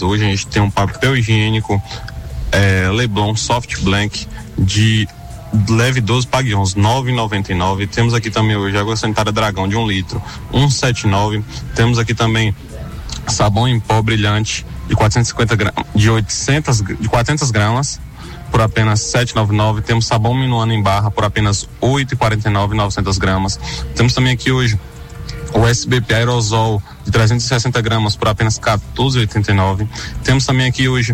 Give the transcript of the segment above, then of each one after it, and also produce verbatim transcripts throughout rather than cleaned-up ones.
Hoje a gente tem um papel higiênico é, Leblon Soft Blank de leve doze, pague onze, nove reais e noventa e nove centavos. Temos aqui também hoje água sanitária Dragão de um litro, cento e setenta e nove. Temos aqui também sabão em pó brilhante de quatrocentos e cinquenta gramas, de oitocentos, de quatrocentas gramas por apenas sete reais e noventa e nove centavos. Temos sabão Minuano em barra por apenas oito reais e quarenta e nove centavos, novecentas gramas. Temos também aqui hoje o S B P Aerosol de trezentas e sessenta gramas por apenas quatorze reais e oitenta e nove centavos. Temos também aqui hoje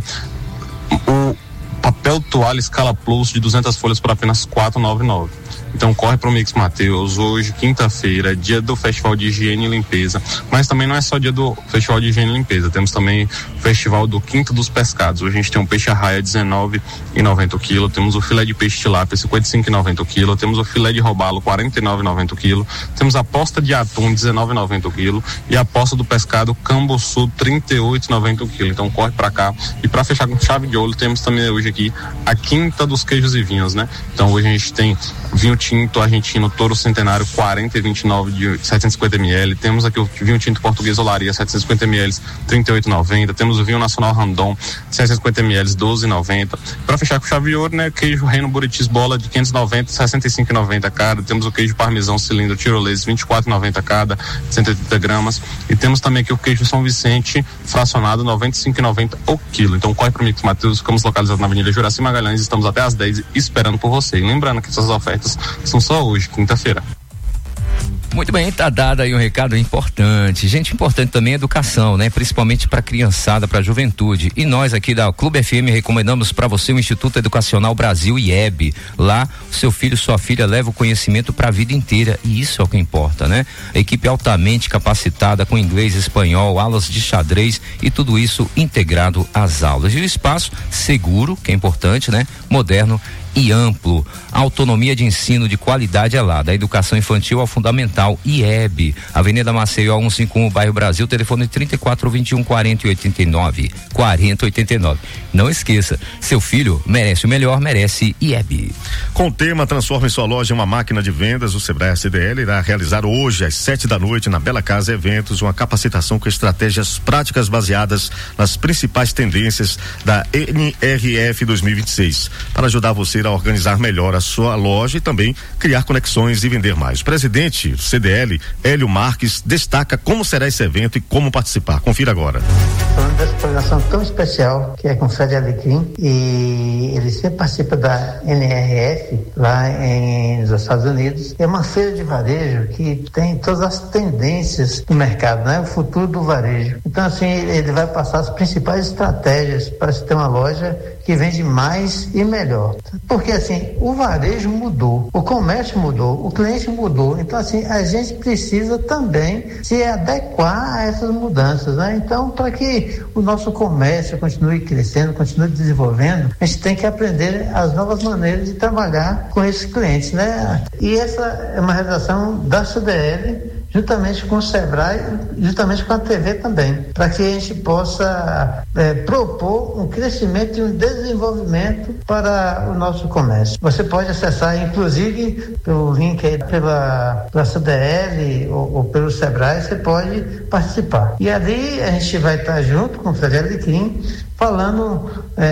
o papel toalha Scala Plus de duzentas folhas por apenas quatro reais e noventa e nove centavos. Então corre pro Mix Mateus, hoje, quinta-feira, dia do Festival de Higiene e Limpeza, mas também não é só dia do Festival de Higiene e Limpeza, temos também o Festival do Quinto dos Pescados. Hoje a gente tem um peixe arraia dezenove reais e noventa centavos o quilo, temos o filé de peixe tilápia cinquenta e cinco reais e noventa centavos o quilo, temos o filé de robalo quarenta e nove reais e noventa centavos o quilo, temos a posta de atum dezenove reais e noventa centavos o quilo e a posta do pescado Cambuçu trinta e oito reais e noventa centavos o quilo. Então corre pra cá. E para fechar com chave de ouro, temos também hoje aqui a Quinta dos Queijos e Vinhos, né? Então hoje a gente tem vinho tinto argentino Toro Centenário quarenta e vinte e nove de setecentos e cinquenta mililitros. Temos aqui o vinho tinto português Olaria setecentos e cinquenta mililitros, trinta e oito reais e noventa centavos. Temos o vinho nacional Randon setecentos e cinquenta mililitros, doze reais e noventa centavos. Para fechar com chave de ouro, né, queijo Reino Buritis Bola de quinhentos e noventa, sessenta e cinco reais e noventa centavos cada. Temos o queijo parmesão cilindro tirolês vinte e quatro reais e noventa centavos cada, cento e oitenta gramas. E temos também aqui o queijo São Vicente fracionado noventa e cinco reais e noventa centavos o quilo. Então corre para o Mix Mateus, ficamos localizados na Avenida Juraci Magalhães, estamos até às dez esperando por você. E lembrando que essas ofertas são só hoje, quinta-feira. Muito bem, tá dado aí um recado importante. Gente, importante também a educação, né? Principalmente para criançada, para juventude. E nós aqui da Clube F M recomendamos para você o Instituto Educacional Brasil I E B. Lá, seu filho, sua filha leva o conhecimento para a vida inteira e isso é o que importa, né? A equipe altamente capacitada com inglês, espanhol, aulas de xadrez e tudo isso integrado às aulas. E o espaço seguro, que é importante, né? Moderno e amplo. A autonomia de ensino de qualidade é lá, da educação infantil ao fundamental, I E B. Avenida Maceió cento e cinquenta e um, bairro Brasil, telefone trinta e quatro, vinte e um, quarenta e oitenta e nove, quarenta e oitenta e nove. Não esqueça, seu filho merece o melhor, merece I E B. Com o tema Transforme sua loja em uma máquina de vendas, o Sebrae C D L irá realizar hoje às sete da noite na Bela Casa Eventos uma capacitação com estratégias práticas baseadas nas principais tendências da N R F dois mil e vinte e seis, para ajudar você a organizar melhor a sua loja e também criar conexões e vender mais. O presidente do C D L, Hélio Marques, destaca como será esse evento e como participar. Confira agora. Falando dessa programação tão especial que é com o Fred Alecrim, e ele sempre participa da N R F lá em, nos Estados Unidos. É uma feira de varejo que tem todas as tendências do mercado, né? O futuro do varejo. Então, assim, ele vai passar as principais estratégias para se ter uma loja que vende mais e melhor. Porque assim, o varejo mudou, o comércio mudou, o cliente mudou. Então assim, a gente precisa também se adequar a essas mudanças, né? Então, para que o nosso comércio continue crescendo, continue desenvolvendo, a gente tem que aprender as novas maneiras de trabalhar com esses clientes, né? E essa é uma realização da C D L, juntamente com o Sebrae, justamente com a T V também, para que a gente possa é, propor um crescimento e um desenvolvimento para o nosso comércio. Você pode acessar, inclusive, pelo link aí pela, pela C D L ou, ou pelo Sebrae, você pode participar. E ali a gente vai estar junto com o Fred Alecrim, falando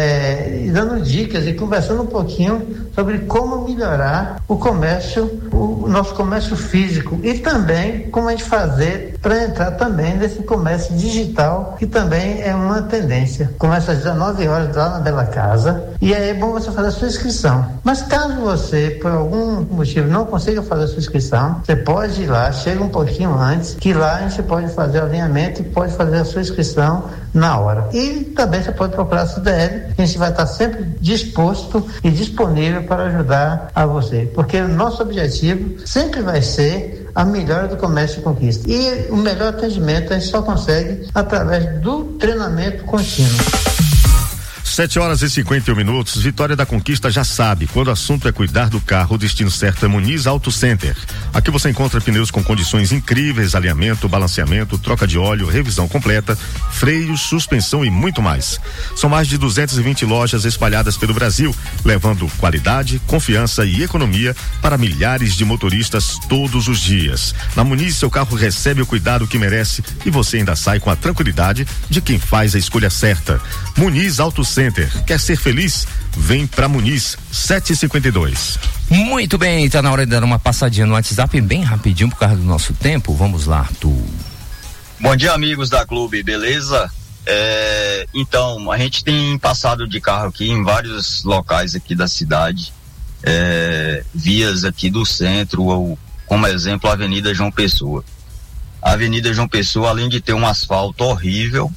é, e dando dicas e conversando um pouquinho sobre como melhorar o comércio, o, o nosso comércio físico e também como a gente fazer para entrar também nesse comércio digital, que também é uma tendência. Começa às dezenove horas lá na Bela Casa e aí é bom você fazer a sua inscrição. Mas caso você, por algum motivo, não consiga fazer a sua inscrição, você pode ir lá, chega um pouquinho antes, que lá a gente pode fazer o alinhamento e pode fazer a sua inscrição na hora. E também você pode procurar a C D L, a gente vai estar sempre disposto e disponível para ajudar a você, porque o nosso objetivo sempre vai ser a melhora do comércio e conquista. E o melhor atendimento a gente só consegue através do treinamento contínuo. Sete horas e cinquenta e um minutos. Vitória da Conquista já sabe, quando o assunto é cuidar do carro, o destino certo é Muniz Auto Center. Aqui você encontra pneus com condições incríveis, alinhamento, balanceamento, troca de óleo, revisão completa, freios, suspensão e muito mais. São mais de duzentas e vinte lojas espalhadas pelo Brasil, levando qualidade, confiança e economia para milhares de motoristas todos os dias. Na Muniz, seu carro recebe o cuidado que merece e você ainda sai com a tranquilidade de quem faz a escolha certa. Muniz Auto Center. Quer ser feliz? Vem pra Muniz, sete e cinquenta e dois. Muito bem, tá na hora de dar uma passadinha no WhatsApp bem rapidinho por causa do nosso tempo. Vamos lá, Arthur. Bom dia, amigos da Clube, beleza? É, então, a gente tem passado de carro aqui em vários locais aqui da cidade, é, vias aqui do centro, ou como exemplo a Avenida João Pessoa. A Avenida João Pessoa, além de ter um asfalto horrível,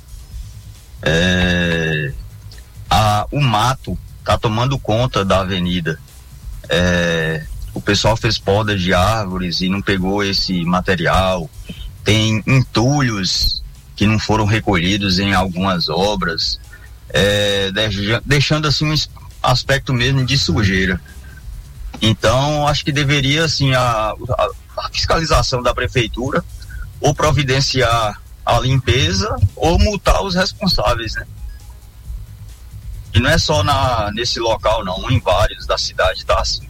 é, a, o mato tá tomando conta da avenida. É, o pessoal fez poda de árvores e não pegou esse material. Tem entulhos que não foram recolhidos em algumas obras, é, deixando assim um aspecto mesmo de sujeira. Então, acho que deveria assim a, a, a fiscalização da prefeitura ou providenciar a limpeza ou multar os responsáveis, né? E não é só na, nesse local não, em vários da cidade tá assim.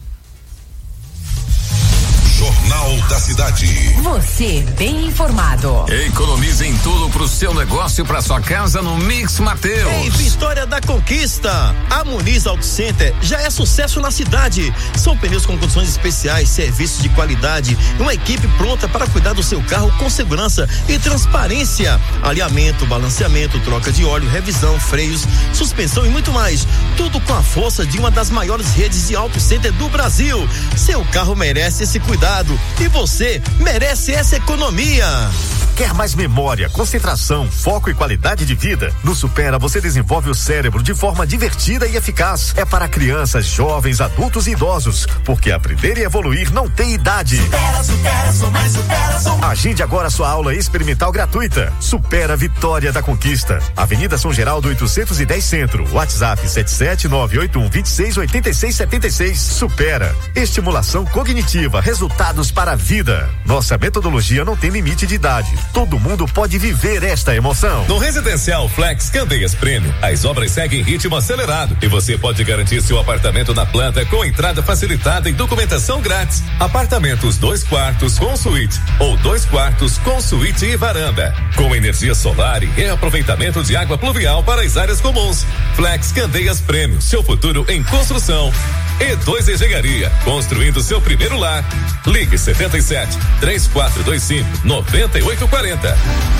Jornal da Cidade. Você bem informado. Economize em tudo pro seu negócio, pra sua casa no Mix Mateus. Em Vitória da Conquista, a Muniz Auto Center já é sucesso na cidade. São pneus com condições especiais, serviços de qualidade e uma equipe pronta para cuidar do seu carro com segurança e transparência. Alinhamento, balanceamento, troca de óleo, revisão, freios, suspensão e muito mais. Tudo com a força de uma das maiores redes de auto center do Brasil. Seu carro merece esse cuidado e você merece essa economia. Quer mais memória, concentração, foco e qualidade de vida? No Supera você desenvolve o cérebro de forma divertida e eficaz. É para crianças, jovens, adultos e idosos, porque aprender e evoluir não tem idade. Supera, supera, sou mais supera, sou... Agende agora sua aula experimental gratuita. Supera Vitória da Conquista. Avenida São Geraldo oitocentos e dez Centro. WhatsApp sete sete nove oito um dois seis oito seis sete seis. Supera. Estimulação cognitiva. Resultados para a vida. Nossa metodologia não tem limite de idade. Todo mundo pode viver esta emoção. No Residencial Flex Candeias Prêmio, as obras seguem em ritmo acelerado e você pode garantir seu apartamento na planta com entrada facilitada e documentação grátis. Apartamentos dois quartos com suíte ou dois quartos com suíte e varanda, com energia solar e reaproveitamento de água pluvial para as áreas comuns. Flex Candeias Prêmio, seu futuro em construção. E dois Engenharia, construindo seu primeiro lar. Ligue setenta e sete, três quatro dois cinco, noventa e oito quarenta.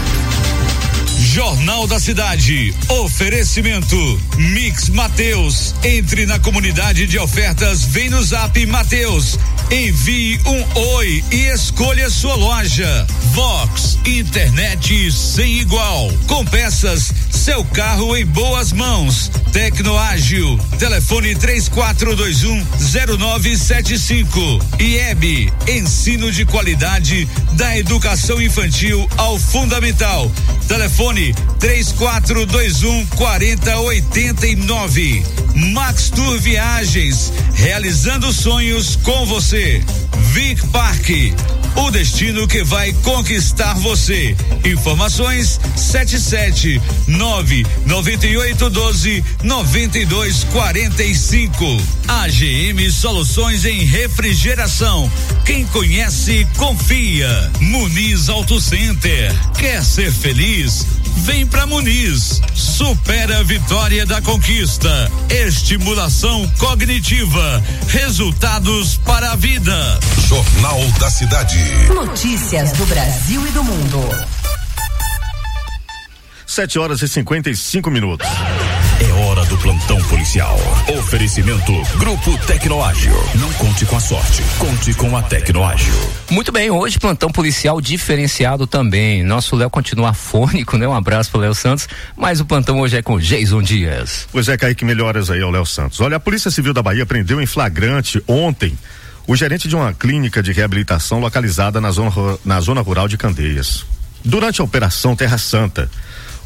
Jornal da Cidade. Oferecimento Mix Mateus. Entre na comunidade de ofertas, vem no Zap Mateus. Envie um oi e escolha sua loja. Vox, internet sem igual. Com peças, seu carro em boas mãos. Tecnoágil, telefone três quatro dois um zero nove sete cinco. I E B, ensino de qualidade da educação infantil ao fundamental. Telefone três quatro dois um quatro zero oito nove. Max Tour Viagens, realizando sonhos com você. Vic Park, o destino que vai conquistar você. Informações sete sete nove nove oito doze noventa e dois quarenta e cinco. A G M Soluções em Refrigeração. Quem conhece, confia. Muniz Auto Center. Quer ser feliz? Vem pra Muniz. Supera a Vitória da Conquista. Estimulação cognitiva. Resultados para a vida. Jornal da Cidade. Notícias do Brasil e do mundo. Sete horas e cinquenta e cinco minutos. É hora do plantão policial. Oferecimento Grupo Tecnoágil. Não conte com a sorte, conte com a Tecnoágil. Muito bem, hoje plantão policial diferenciado também. Nosso Léo continua afônico, né? Um abraço pro Léo Santos, mas o plantão hoje é com Jason Dias. Pois é, Kaique, melhoras aí ao Léo Santos. Olha, a Polícia Civil da Bahia prendeu em flagrante ontem o gerente de uma clínica de reabilitação localizada na zona, na zona rural de Candeias. Durante a Operação Terra Santa,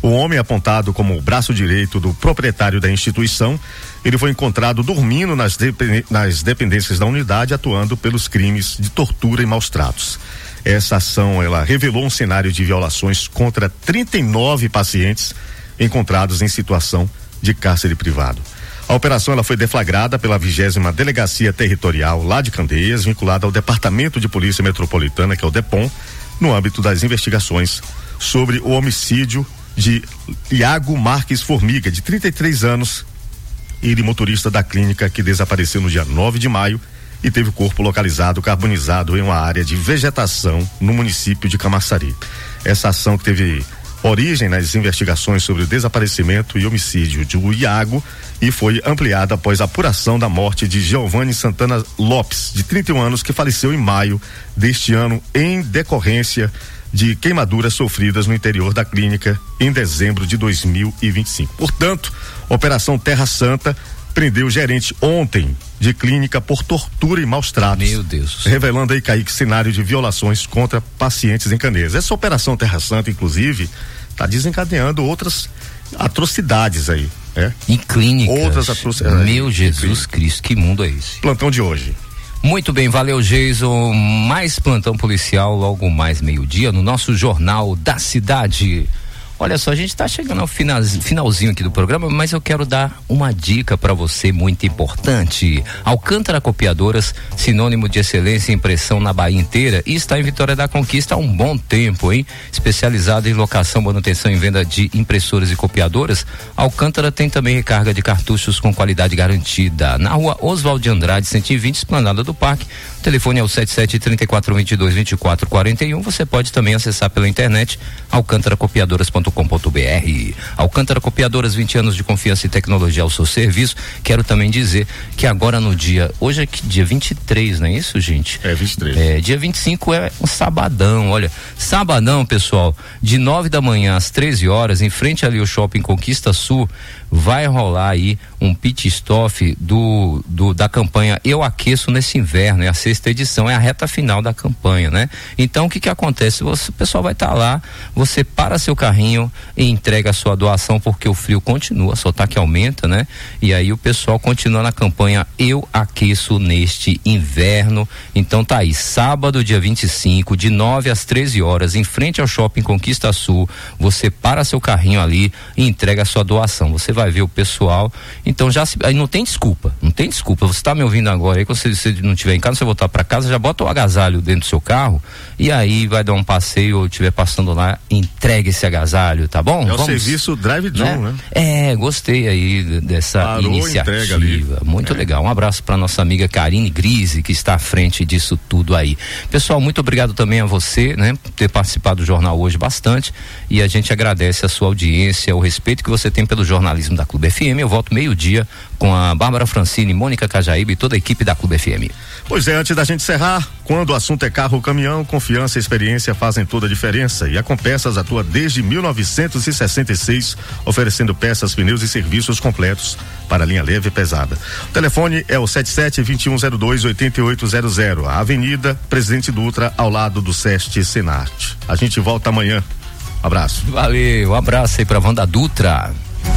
O homem, apontado como o braço direito do proprietário da instituição, ele foi encontrado dormindo nas, depend... nas dependências da unidade, atuando pelos crimes de tortura e maus tratos. Essa ação, ela revelou um cenário de violações contra trinta e nove pacientes encontrados em situação de cárcere privado. A operação, ela foi deflagrada pela vigésima Delegacia Territorial lá de Candeias, vinculada ao Departamento de Polícia Metropolitana, que é o DEPOM, no âmbito das investigações sobre o homicídio de Iago Marques Formiga, de trinta e três anos, ele motorista da clínica que desapareceu no dia nove de maio e teve o corpo localizado carbonizado em uma área de vegetação no município de Camaçari. Essa ação que teve origem nas investigações sobre o desaparecimento e homicídio de Iago e foi ampliada após a apuração da morte de Giovanni Santana Lopes, de trinta e um anos, que faleceu em maio deste ano em decorrência de queimaduras sofridas no interior da clínica em dezembro de dois mil e vinte e cinco. Portanto, Operação Terra Santa prendeu o gerente ontem de clínica por tortura e maus tratos. Meu Deus. Revelando aí, Kaique, cenário de violações contra pacientes em Candeias. Essa Operação Terra Santa, inclusive, está desencadeando outras atrocidades aí, né? Em clínicas. Outras atrocidades. Meu Jesus Cristo, que mundo é esse? Plantão de hoje. Muito bem, valeu, Jason. Mais plantão policial logo mais meio-dia no nosso Jornal da Cidade. Olha só, a gente está chegando ao final, finalzinho aqui do programa, mas eu quero dar uma dica para você muito importante. Alcântara Copiadoras, sinônimo de excelência em impressão na Bahia inteira, e está em Vitória da Conquista há um bom tempo, hein? Especializado em locação, manutenção e venda de impressoras e copiadoras, Alcântara tem também recarga de cartuchos com qualidade garantida. Na rua Oswaldo de Andrade, cento e vinte, Esplanada do Parque. O telefone é o sete sete, três quatro, dois dois, vinte e quatro quarenta e um. Você pode também acessar pela internet alcântara copiadoras ponto com ponto br. Alcântara Copiadoras, vinte anos de confiança e tecnologia ao seu serviço. Quero também dizer que agora no dia, hoje é que dia vinte e três, não é isso, gente? É vinte e três. É, dia vinte e cinco é um sabadão, olha, sabadão, pessoal, de nove da manhã às treze horas, em frente ali ao Shopping Conquista Sul, vai rolar aí um pit stop do, do da campanha Eu Aqueço Nesse Inverno. É a sexta edição, é a reta final da campanha, né? Então o que que acontece? Você, o pessoal vai estar tá lá, você para seu carrinho e entrega a sua doação, porque o frio continua, só tá que aumenta, né? E aí o pessoal continua na campanha Eu Aqueço Neste Inverno. Então tá aí, sábado, dia vinte e cinco, de nove às treze horas, em frente ao Shopping Conquista Sul, você para seu carrinho ali e entrega a sua doação. Você vai ver o pessoal, então já se, aí não tem desculpa, não tem desculpa. Você tá me ouvindo agora aí, quando você, você não estiver em casa, você voltar para casa, já bota o agasalho dentro do seu carro e aí vai dar um passeio ou estiver passando lá, entregue esse agasalho, tá bom? É o Vamos, serviço drive-thru, né? né? É, gostei aí dessa Parou, iniciativa, muito é. legal. Um abraço para nossa amiga Karine Grise, que está à frente disso tudo aí. Pessoal, muito obrigado também a você, né, por ter participado do jornal hoje bastante, e a gente agradece a sua audiência, o respeito que você tem pelo jornalismo da Clube F M. Eu volto meio-dia com a Bárbara Francine, Mônica Cajaíba e toda a equipe da Clube F M. Pois é, antes da gente encerrar, quando o assunto é carro ou caminhão, confiança e experiência fazem toda a diferença, e a Compeças atua desde mil novecentos e sessenta e seis, oferecendo peças, pneus e serviços completos para linha leve e pesada. O telefone é o sete sete, vinte e um zero dois, oito oito zero zero, a Avenida Presidente Dutra, ao lado do SEST Senart. A gente volta amanhã. Abraço. Valeu, um abraço aí pra Wanda Dutra.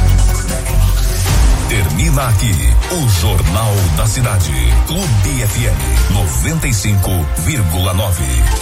Termina aqui o Jornal da Cidade. Clube F M noventa e cinco vírgula nove.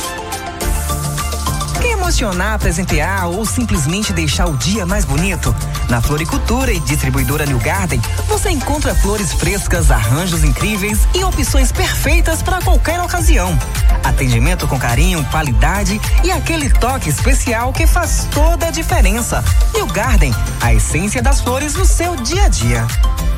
Quer emocionar, presentear ou simplesmente deixar o dia mais bonito? Na Floricultura e Distribuidora New Garden, você encontra flores frescas, arranjos incríveis e opções perfeitas para qualquer ocasião. Atendimento com carinho, qualidade e aquele toque especial que faz toda a diferença. New Garden, a essência das flores no seu dia a dia.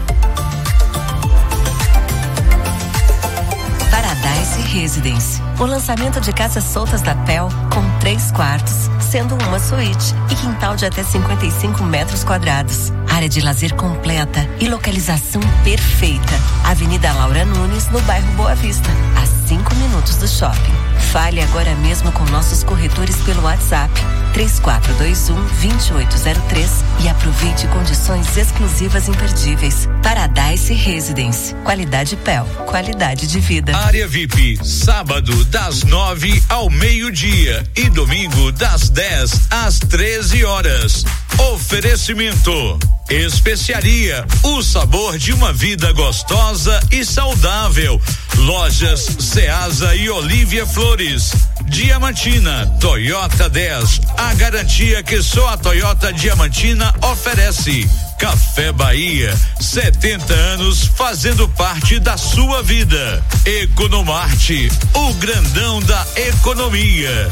Paradise Residence. O lançamento de casas soltas da P E L com três quartos, sendo uma suíte e quintal de até cinquenta e cinco metros quadrados. Área de lazer completa e localização perfeita. Avenida Laura Nunes, no bairro Boa Vista, a cinco minutos do shopping. Fale agora mesmo com nossos corretores pelo WhatsApp três quatro dois um, dois oito zero três e aproveite condições exclusivas imperdíveis. Paradise Residence. Qualidade P E L. Qualidade de vida. Área V I P, sábado das nove ao meio-dia e domingo das dez às treze horas. Oferecimento: Especiaria, o sabor de uma vida gostosa e saudável. Lojas Ceasa e Olívia Flores. Diamantina, Toyota dez, a garantia que só a Toyota Diamantina oferece. Café Bahia, setenta anos fazendo parte da sua vida. Economarte, o grandão da economia.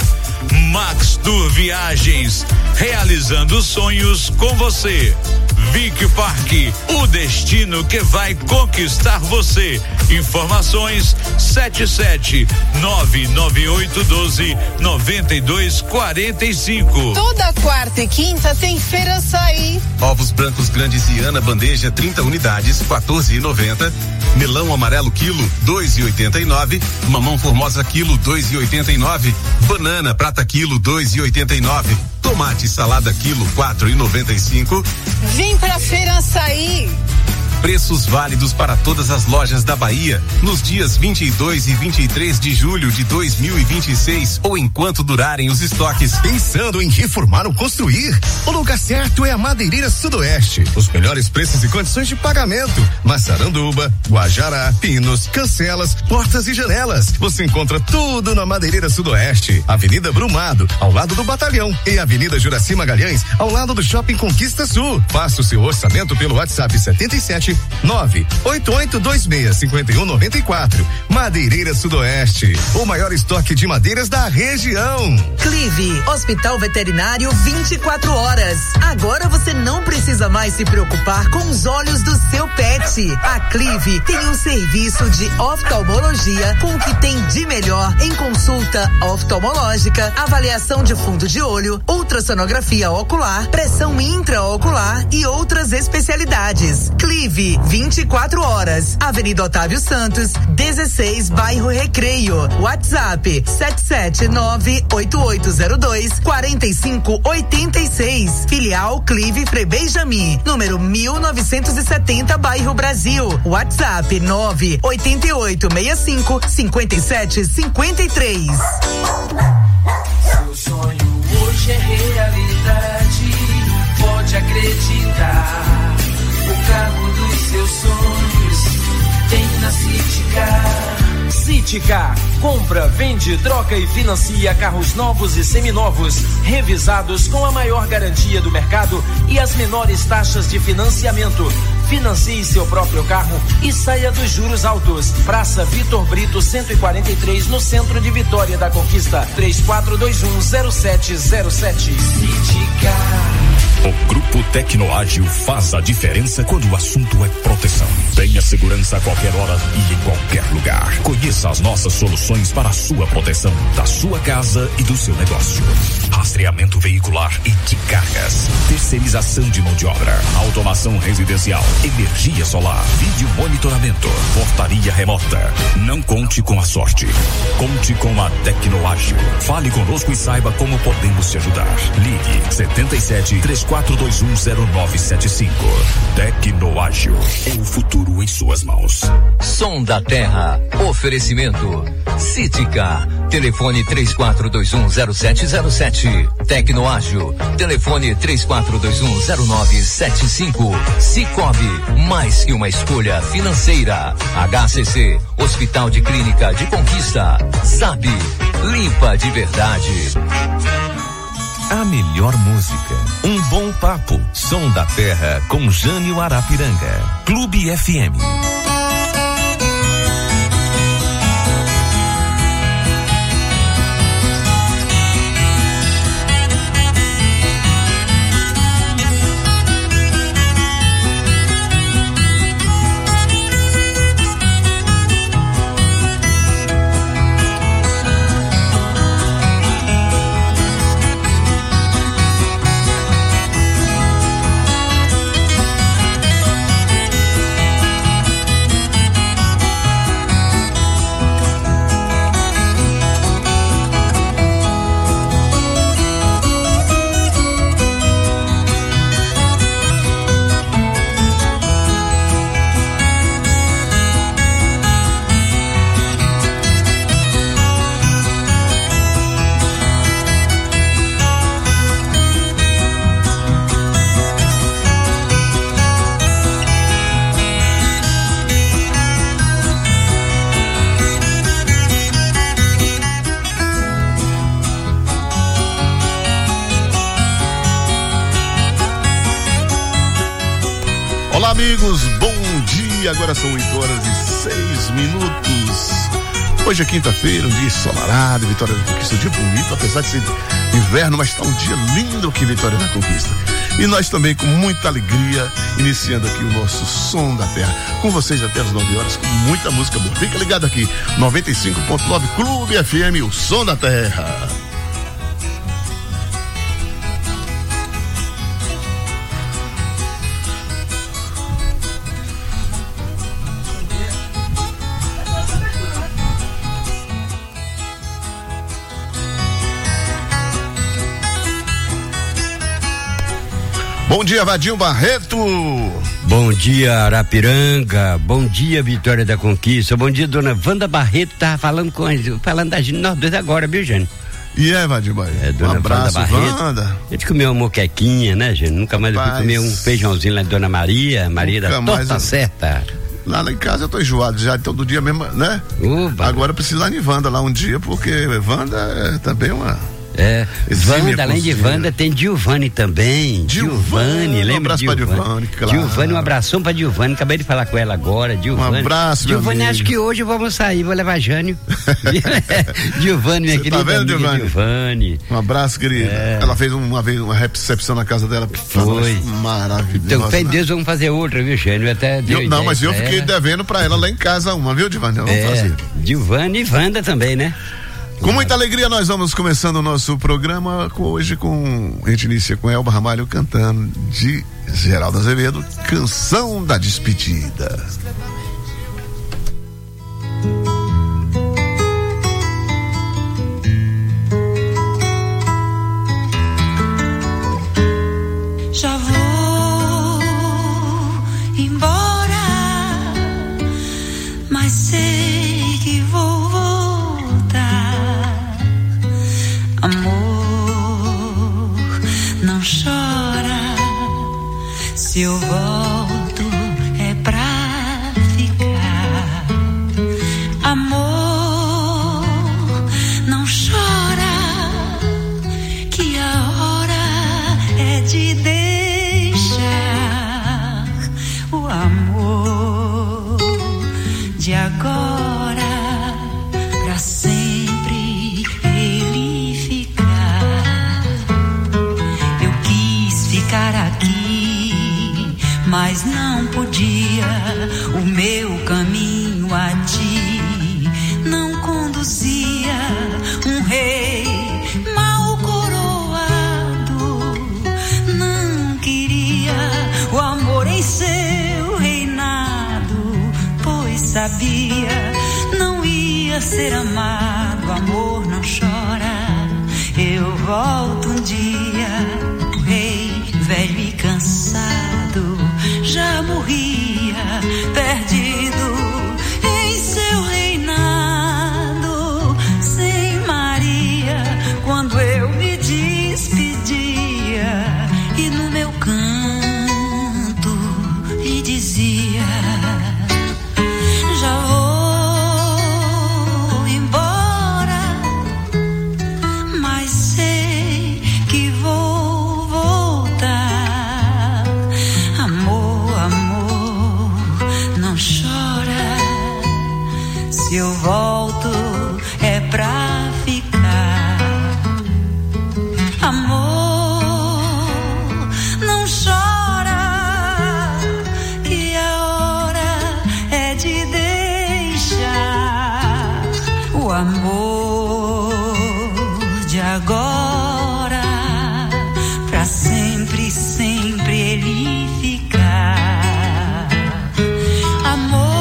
Max Tour Viagens, realizando sonhos com você. Vic Parque, o destino que vai conquistar você. Informações sete sete nove nove oito um dois nove dois quatro cinco. Toda quarta e quinta tem Feira Açaí. Ovos brancos grandes Iana bandeja trinta unidades, quatorze e noventa. Melão amarelo quilo, dois e oitenta e nove. Mamão formosa quilo, dois e oitenta e nove. Banana prata quilo, dois e oitenta e nove. Tomate salada quilo, quatro e noventa e cinco. Vem pra Feira Açaí. Preços válidos para todas as lojas da Bahia nos dias vinte e dois e vinte e três de julho de dois mil e vinte e seis ou enquanto durarem os estoques. Pensando em reformar ou construir? O lugar certo é a Madeireira Sudoeste. Os melhores preços e condições de pagamento. Massaranduba, Guajará, pinos, cancelas, portas e janelas. Você encontra tudo na Madeireira Sudoeste. Avenida Brumado, ao lado do Batalhão, e Avenida Juraci Magalhães, ao lado do Shopping Conquista Sul. Faça o seu orçamento pelo WhatsApp setenta e sete nove oito oito dois seis cinco um nove quatro. Madeireira Sudoeste, o maior estoque de madeiras da região. Clive, Hospital Veterinário vinte e quatro horas. Agora você não precisa mais se preocupar com os olhos do seu pet. A Clive tem um serviço de oftalmologia com o que tem de melhor em consulta oftalmológica, avaliação de fundo de olho, ultrassonografia ocular, pressão intraocular e outras especialidades. Clive, vinte e quatro horas. Avenida Otávio Santos, dezesseis, bairro Recreio. WhatsApp sete sete nove oito oito zero dois quatro cinco oito seis. Filial Clive Frei Benjamin, número mil novecentos e setenta, bairro Brasil. WhatsApp nove oito oito seis cinco cinco sete cinco três. Seu sonho hoje é realidade, pode acreditar. O carro dos seus sonhos tem na Citicar. Citicar, compra, vende, troca e financia carros novos e seminovos, revisados com a maior garantia do mercado e as menores taxas de financiamento. Financie seu próprio carro e saia dos juros altos. Praça Vitor Brito cento e quarenta e três, no centro de Vitória da Conquista. três quatro dois um zero sete zero sete. Citicar. O Grupo Tecnoágil faz a diferença quando o assunto é proteção. Tenha segurança a qualquer hora e em qualquer lugar. Conheça as nossas soluções para a sua proteção, da sua casa e do seu negócio. Rastreamento veicular e de cargas. Terceirização de mão de obra. Automação residencial. Energia solar. Vídeo monitoramento. Portaria remota. Não conte com a sorte. Conte com a Tecnoágil. Fale conosco e saiba como podemos te ajudar. Ligue setenta e sete, três quatro dois um zero nove sete cinco. Tecnoágil. É o futuro em suas mãos. Som da Terra. Oferecimento Cítica. Telefone três quatro dois um zero sete zero sete. Tecnoágil. Telefone três quatro dois um zero nove sete cinco. Cicobi, mais que uma escolha financeira. H C C, Hospital de Clínica de Conquista. Sabe, limpa de verdade. A melhor música, um bom papo, Som da Terra com Jânio Arapiranga. Clube F M. Olá, amigos, bom dia. Agora são oito horas e seis minutos. Hoje é quinta-feira, um dia ensolarado, Vitória da Conquista, um dia bonito, apesar de ser inverno, mas está um dia lindo aqui, Vitória da Conquista. E nós também, com muita alegria, iniciando aqui o nosso Som da Terra, com vocês até as nove horas, com muita música boa. Fica ligado aqui, noventa e cinco ponto nove Clube F M, o Som da Terra. Bom dia, Vadinho Barreto. Bom dia, Arapiranga. Bom dia, Vitória da Conquista. Bom dia, dona Wanda Barreto. Tava falando com a, falando da gente, nós dois agora, viu, Jânio? E é, Vadinho Barreto. É, dona um abraço, Wanda Barreto. Wanda. A gente comeu uma moquequinha, né, Jânio? Nunca mais Paz. eu fui comer um feijãozinho lá de Dona Maria. Maria da torta eu... certa. Lá, lá em casa eu tô enjoado já, todo dia mesmo, né? Uba. Agora eu preciso ir lá em Wanda lá um dia, porque Wanda é também uma... É, Wanda, além de Wanda, tem Giovanni também. Giovanni, lembra? Um abraço pra Giovanni, claro. Giovanni, um abração pra Giovanni, acabei de falar com ela agora, Giovanni. Um abraço, Giovanni, acho que hoje vamos sair, vou levar Jânio. Giovanni, minha querida. Tá vendo, Giovanni? Giovanni. Um abraço, querida. É. Ela fez uma vez uma recepção na casa dela. Foi. Maravilhoso. Então, fé em Deus, vamos fazer outra, viu, Jânio? Até deu eu, não, mas eu fiquei ela. devendo pra ela lá em casa uma, viu, Giovanni? Vamos é, fazer. Giovanni e Wanda também, né? Com muita alegria nós vamos começando o nosso programa hoje com, a gente inicia com Elba Ramalho cantando de Geraldo Azevedo, Canção da Despedida. Já vou embora, mas sei que vou chora, se eu volto é pra ficar. Amor, não chora, que a hora é de deixar o amor de agora pra sempre ele ficar. Ficar aqui, mas não podia. O meu caminho a ti não conduzia. Um rei mal coroado não queria o amor em seu reinado, pois sabia não ia ser amado. Amor não chora, eu volto um dia. Rei velho e cansado já morria, perdido em seu reinado, sem Maria, quando eu me despedia e no meu canto lhe dizia: já vou embora, mas sei que vou. Se eu volto é pra ficar. Amor, não chora, que a hora é de deixar o amor de agora pra sempre, sempre ele ficar. Amor,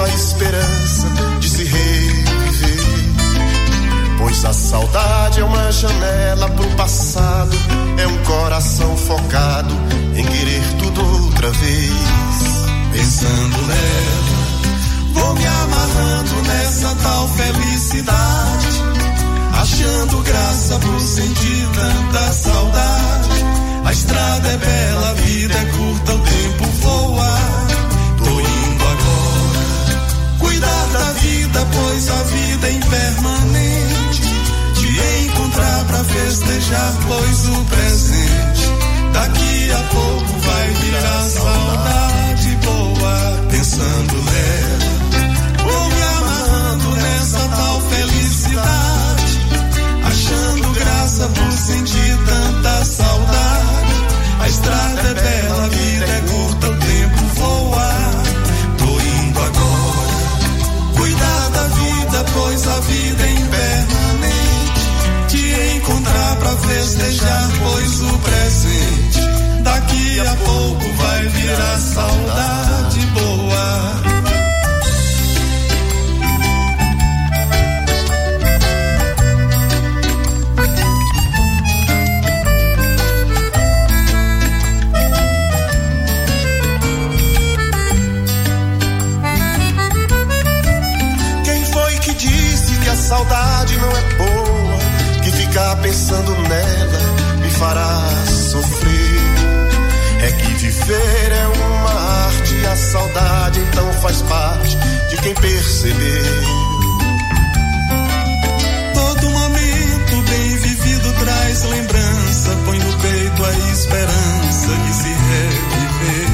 a esperança de se reviver. Pois a saudade é uma janela pro passado, é um coração focado em querer tudo outra vez. Pensando nela, vou me amarrando nessa tal felicidade, achando graça por sentir tanta saudade. A estrada é bela, a vida é curta, o tempo voa. Tô indo agora cuidar da vida, pois a vida é impermanente. Te encontrar pra festejar, pois o presente daqui a pouco vai virar saudade boa. Pensando nela, vou me amarrando nessa tal felicidade, achando graça por sentir tanta saudade. A estrada é bela, a vida é curta, o tempo voa. Tô indo agora cuidar da vida, pois a vida é impermanente. Te encontrar pra festejar, pois o presente daqui a pouco vai virar saudade boa. Saudade não é boa, que ficar pensando nela me fará sofrer. É que viver é uma arte, a saudade então faz parte de quem perceber. Todo momento bem vivido traz lembrança, põe no peito a esperança de se reviver.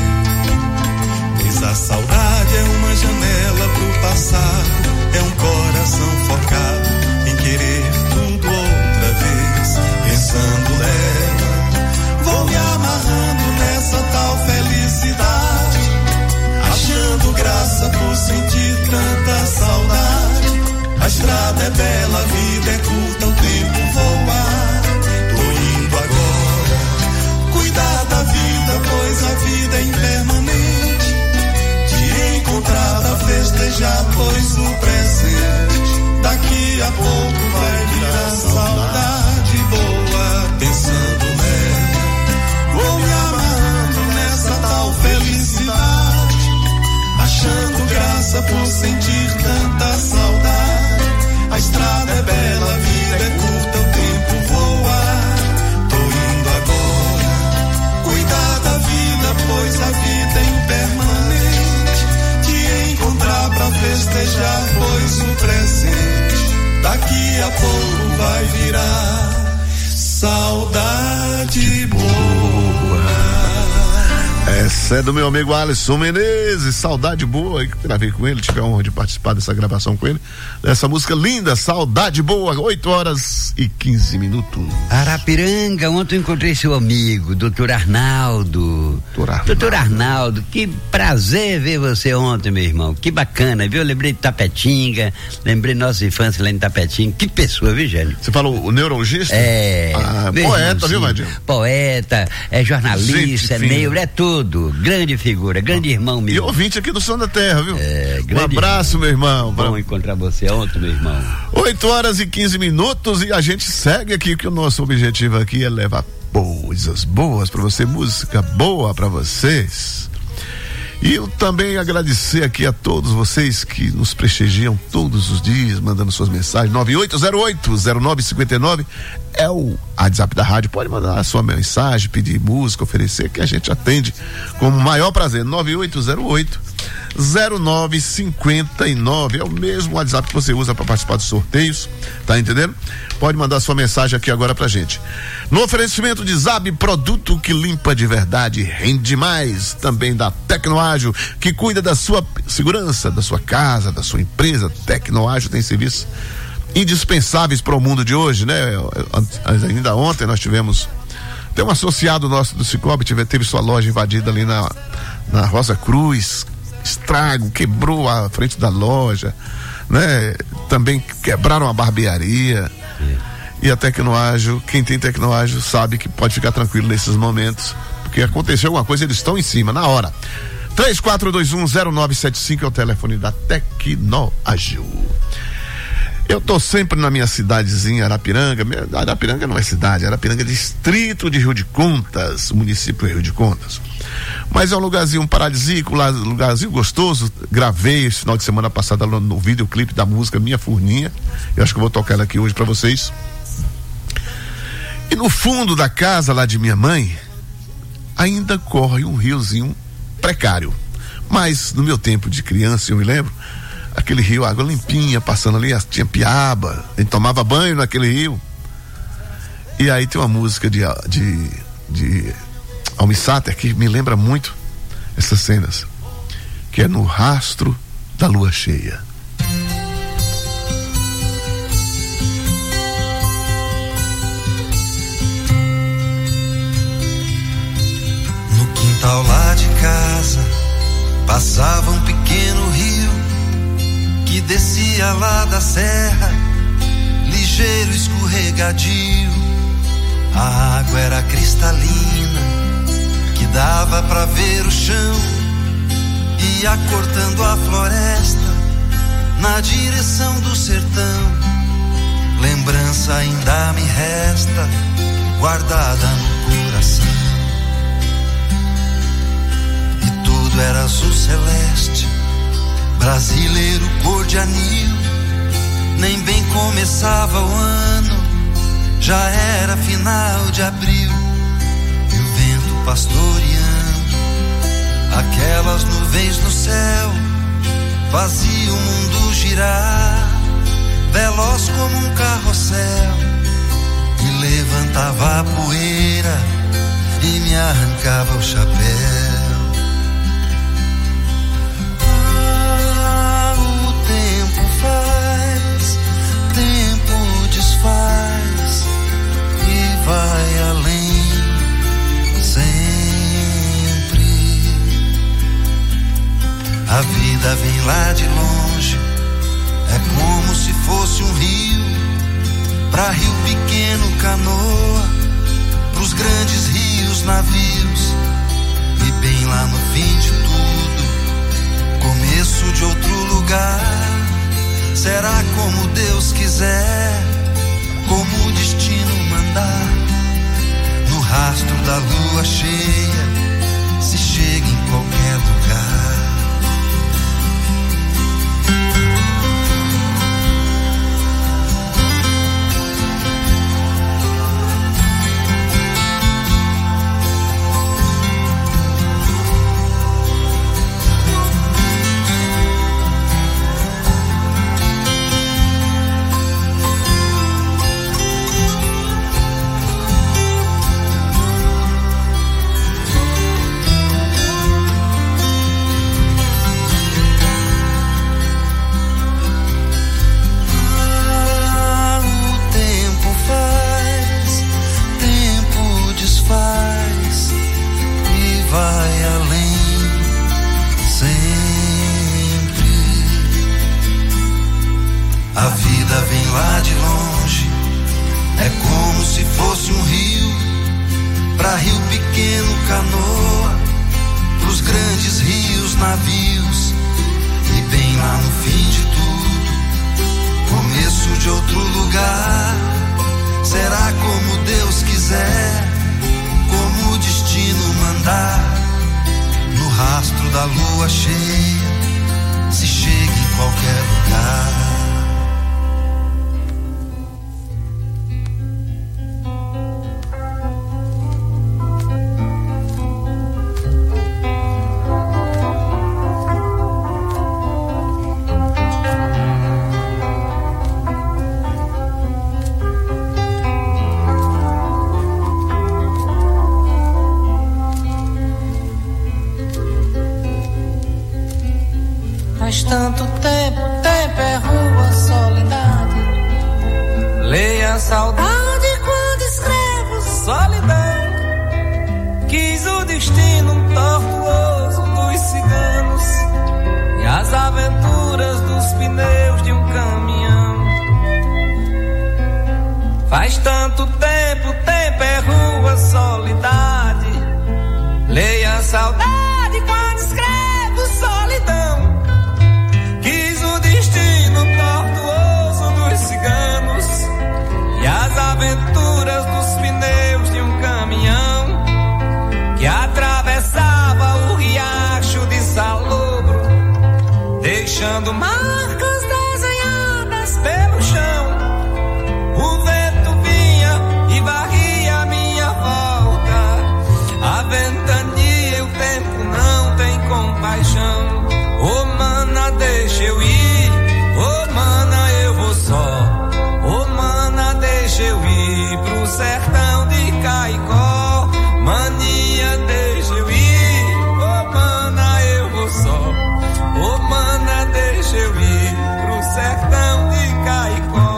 Pois a saudade é uma janela pro passado, é um coração focado em querer tudo outra vez. Pensando nela, vou me amarrando nessa tal felicidade, achando graça por sentir tanta saudade. A estrada é bela, a vida é curta, o tempo voa. Tô indo agora cuidar da vida, pois a vida é impermanente. Te encontrar pra festejar, pois o presente daqui a pouco vai virar saudade boa. Pensando nela, vou me amarrando nessa tal felicidade, achando graça por sentir tanta saudade. A estrada é bela, a vida é curta, o tempo voa. Tô indo agora cuidar da vida, pois a vida é impermanente. Encontrar pra festejar, pois o presente daqui a pouco vai virar saudade boa. Essa é do meu amigo Alisson Menezes, saudade boa. Que gravei com ele, tive a honra de participar dessa gravação com ele. Essa música linda, saudade boa, oito horas e quinze minutos. Arapiranga, ontem eu encontrei seu amigo, doutor Arnaldo. Doutor Arnaldo. Doutor Arnaldo, que prazer ver você ontem, meu irmão. Que bacana, viu? Eu lembrei de Tapetinga, lembrei nossa infância lá em Tapetinga. Que pessoa, viu, Gélio? Você falou o neurologista? É. Ah, poeta, viu, Vadinho? Poeta, é jornalista, é neuro, é tudo. Grande figura, grande irmão meu. E ouvinte aqui do Som da Terra, viu? É, um abraço, irmão. meu irmão. Bom encontrar você ontem, meu irmão. oito horas e quinze minutos e a gente segue aqui, que o nosso objetivo aqui é levar coisas boas pra você, música boa pra vocês. E eu também agradecer aqui a todos vocês que nos prestigiam todos os dias, mandando suas mensagens. nove oito zero oito zero nove cinco nove é o WhatsApp da rádio. Pode mandar a sua mensagem, pedir música, oferecer, que a gente atende com o maior prazer. nove oito zero oito zero nove cinco nove é o mesmo WhatsApp que você usa para participar dos sorteios, tá entendendo? Pode mandar sua mensagem aqui agora pra gente. No oferecimento de Zab, produto que limpa de verdade, rende mais. Também da Tecnoágil, que cuida da sua segurança, da sua casa, da sua empresa. Tecnoágil tem serviços indispensáveis para o mundo de hoje, né? Ainda ontem nós tivemos, tem um associado nosso do Cicobi, teve, teve sua loja invadida ali na, na Rosa Cruz, estrago, quebrou a frente da loja, né? Também quebraram a barbearia. É. E a Tecnoágil, quem tem Tecnoágil sabe que pode ficar tranquilo nesses momentos, porque aconteceu alguma coisa, eles estão em cima, na hora. três quatro dois um zero nove sete cinco é o telefone da Tecnoagil. Eu tô sempre na minha cidadezinha, Arapiranga. Arapiranga não é cidade, Arapiranga é distrito de Rio de Contas, município Rio de Contas. Mas é um lugarzinho paradisíaco, um lugarzinho gostoso. Gravei esse final de semana passada no, no videoclipe da música Minha Furninha. Eu acho que eu vou tocar ela aqui hoje pra vocês. E no fundo da casa lá de minha mãe, ainda corre um riozinho precário. Mas no meu tempo de criança, eu me lembro, aquele rio, água limpinha, passando ali, tinha piaba, a gente tomava banho naquele rio. E aí tem uma música de, de, de Almir Sater que me lembra muito essas cenas, que é No Rastro da Lua Cheia. No quintal lá de casa passava um pequeno rio que descia lá da serra, ligeiro, escorregadio. A água era cristalina, que dava pra ver o chão, ia cortando a floresta na direção do sertão. Lembrança ainda me resta, guardada no coração. E tudo era azul celeste, brasileiro cor de anil. Nem bem começava o ano, já era final de abril. E o vento pastoreando aquelas nuvens no céu fazia o mundo girar, veloz como um carrossel. E levantava a poeira e me arrancava o chapéu. Faz, tempo desfaz e vai além sempre. A vida vem lá de longe, é como se fosse um rio. Pra rio pequeno canoa, pros grandes rios navios. E bem lá no fim de tudo, começo de outro lugar. Será como Deus quiser, como o destino mandar. No rastro da lua cheia, se chega em qualquer lugar. Tanto tempo, tempo é rua, solidade. Leia a saudade quando escrevo solidão. Quis o destino tortuoso dos ciganos e as aventuras dos pneus de um caminhão. Faz tanto tempo, tempo é rua, solidade. Leia a saudade quando escrevo deixando marcas desenhadas pelo chão. O vento vinha e varria minha volta, a ventania e o tempo não tem compaixão. Ô mana, deixa eu ir, ô mana, eu vou só. Ô mana, deixa eu ir pro sertão de Caicó. Mania, deixa eu ir, ô mana, eu vou só. Ô mana, deixa eu ir pro sertão de Caicó.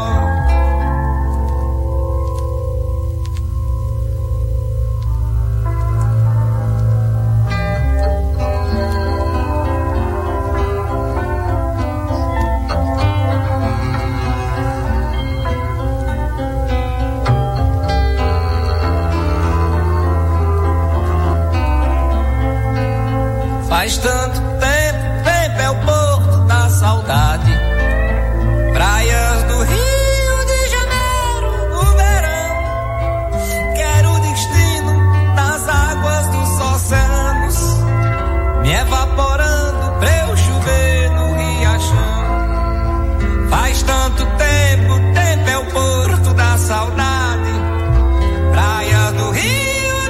Faz tanto tempo, tempo é o porto da saudade. Praias do Rio de Janeiro, no verão. Quero o destino das águas dos oceanos, me evaporando pra eu chover no riachão. Faz tanto tempo, tempo é o porto da saudade. Praias do Rio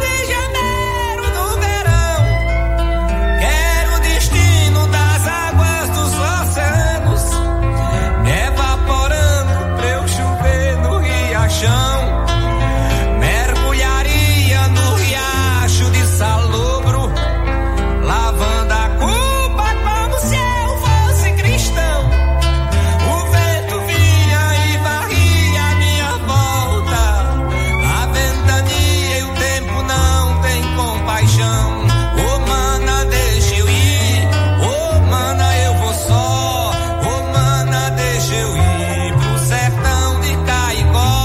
mergulharia no riacho de Salobro, lavando a culpa como se eu fosse cristão. O vento vinha e varria minha volta, a ventania e o tempo não tem compaixão. Ô mana, deixa eu ir, ô mana, eu vou só. Ô mana, deixa eu ir pro sertão de Caicó.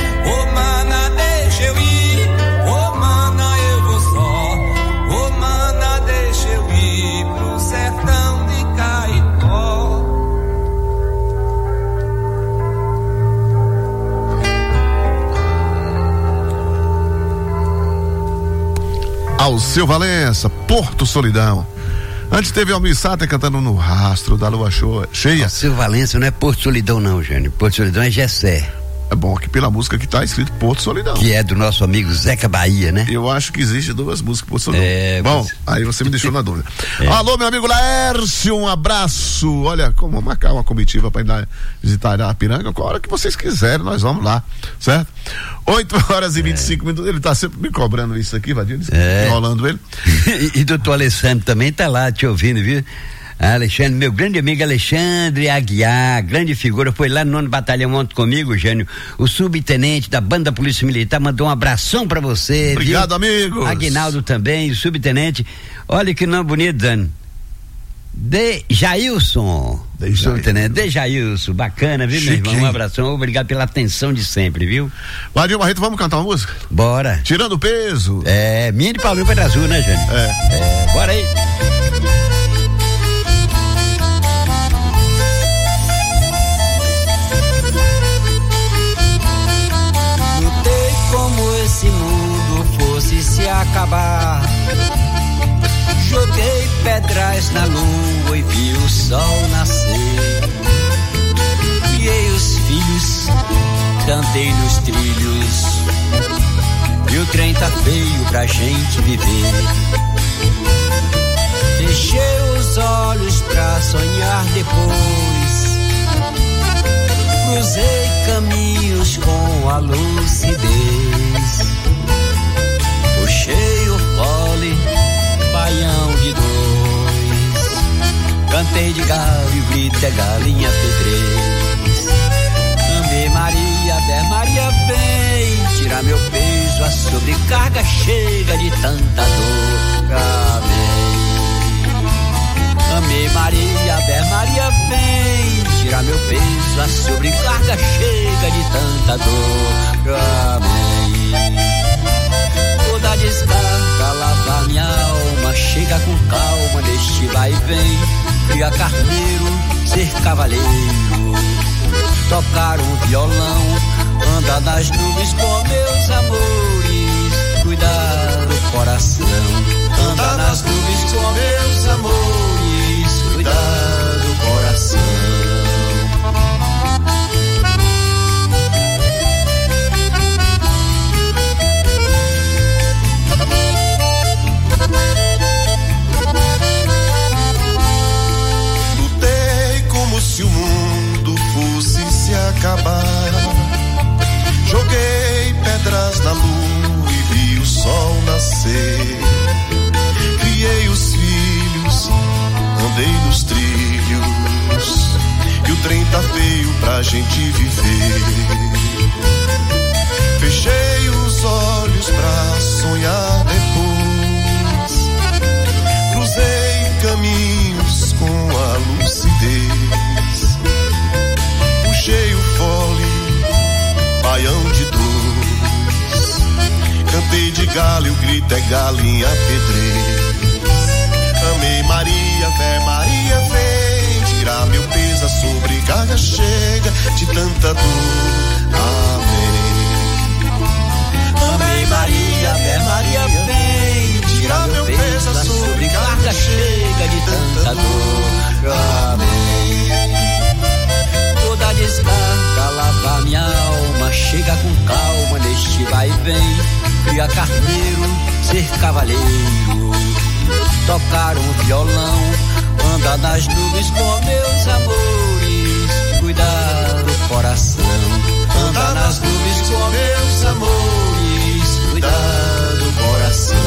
Alceu Valença, Porto Solidão. Antes teve Almir Sater cantando No Rastro da Lua Cheia. Alceu Valença não é Porto Solidão não, Jânio. Porto Solidão é Gessé. É bom que pela música que tá escrito Porto Solidão. Que é do nosso amigo Zeca Bahia, né? Eu acho que existe duas músicas Porto Solidão. É, bom, mas... aí você me deixou na dúvida. É. Alô, meu amigo Laércio, um abraço. Olha, como marcar uma comitiva para ir lá visitar a Piranga, a hora que vocês quiserem, nós vamos lá, certo? oito horas e vinte e cinco é. minutos, ele tá sempre me cobrando isso aqui, Vadir, é. enrolando ele. E, e doutor Alessandro também tá lá te ouvindo, viu? Alexandre, meu grande amigo Alexandre Aguiar, grande figura, foi lá no nono batalhão ontem comigo, Jânio. O subtenente da banda da Polícia Militar mandou um abração pra você. Obrigado, viu? amigos. Aguinaldo também, o subtenente. Olha que nome bonito, Dani. De Jailson. De subtenente, De Jailson, bacana, viu, Chique, meu irmão? Um abração, obrigado pela atenção de sempre, viu? Vadir Barreto, vamos cantar uma música? Bora. Tirando o peso. É, minha de Paulinho Pedro Azul, né, Jânio? É. É, bora aí. Esse mundo fosse se acabar, joguei pedras na lua e vi o sol nascer. Criei os filhos, cantei nos trilhos, e o trem tá feio pra gente viver. Fechei os olhos pra sonhar depois, cruzei caminhos com a lucidez. Puxei o fole, baião de dois, cantei de galo e grito é galinha pedrez. Amei Maria, Ave Maria, vem tirar meu peso, a sobrecarga chega de tanta dor. Amém. Amei Maria, Ave Maria, vem tirar meu peso, a sobrecarga chega de tanta dor. Amém. Toda descarga lava minha alma, chega com calma neste vai e vem, cria carneiro, ser cavaleiro, tocar um violão, andar nas nuvens com meus amores, cuidar do coração, andar nas nuvens com meus amores, cuidar do coração. sol nascer. Criei os filhos, andei nos trilhos, e o trem tá feio pra gente viver. Fechei os olhos pra sonhar depois, cruzei caminhos com a lucidez, puxei o fole, baião de dois, cantei de galo e o grito é galinha pedreira. Amei Maria, Vé Maria, vem tirar meu peso, a sobrecarga chega de tanta dor. Amém. Amém Maria, Vé Maria, vem tirar meu peso, a sobrecarga chega de tanta dor. Amém. Toda descarga lava minha alma, chega com calma neste vai e vem, cria carneiro, ser cavaleiro, tocar um violão, andar nas nuvens com meus amores, cuidar do coração, andar nas nuvens com meus amores, cuidar do coração.